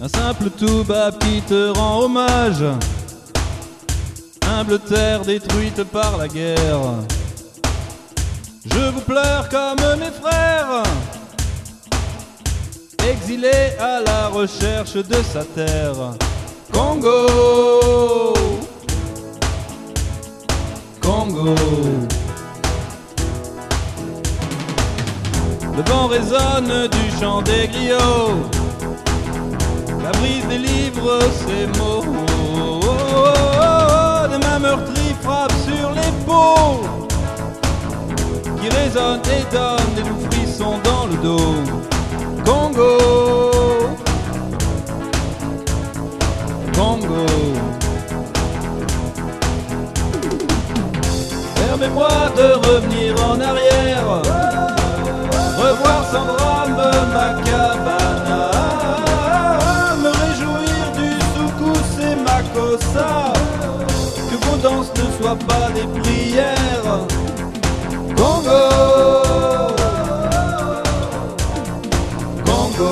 simple toubab qui te rend hommage, humble terre détruite par la guerre. Je vous pleure comme mes frères, exilés à la recherche de sa terre. Congo, Congo. Le vent résonne du chant des griots, la brise délivre ses mots. Des mains meurtries frappent sur les peaux, qui résonnent et donnent des doux frissons dans le dos. Congo, Congo. Permets-moi de revenir en arrière, revoir sans drame ma cabane, me réjouir du soukous et ma kossa, que vos danses ne soient pas des prières. Congo, Congo.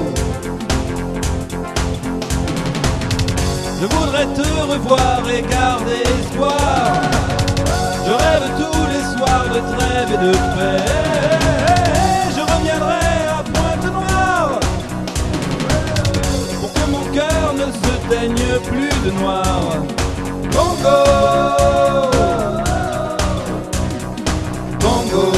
Je voudrais te revoir et garder espoir, je rêve tous les soirs de trêve et de paix. Je reviendrai à Pointe-Noire pour que mon cœur ne se teigne plus de noir. Congo, Congo.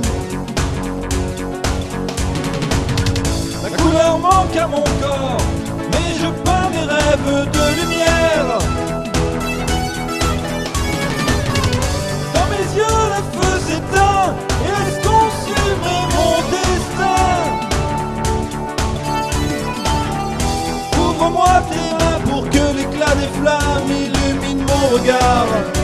La couleur manque à mon corps, mais je peins des rêves de lumière. Dans mes yeux le feu s'éteint et laisse consumer mon destin. Ouvre-moi tes mains pour que l'éclat des flammes illumine mon regard.